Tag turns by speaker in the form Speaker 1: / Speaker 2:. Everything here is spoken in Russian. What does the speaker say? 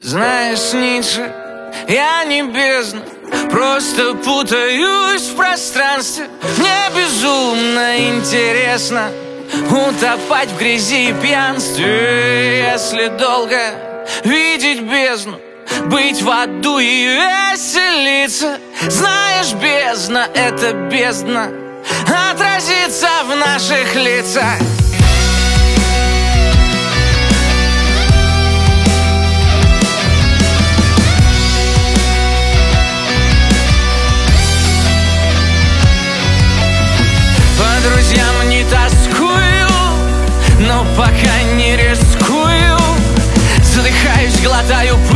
Speaker 1: Знаешь, Ницше, я не бездна, просто путаюсь в пространстве. Мне безумно интересно утопать в грязи и пьянстве. Если долго видеть бездну, быть в аду и веселиться. Знаешь, бездна — это бездна, отразится в наших лицах. По друзьям не тоскую, но пока не рискую. Задыхаюсь, глотаю пыль.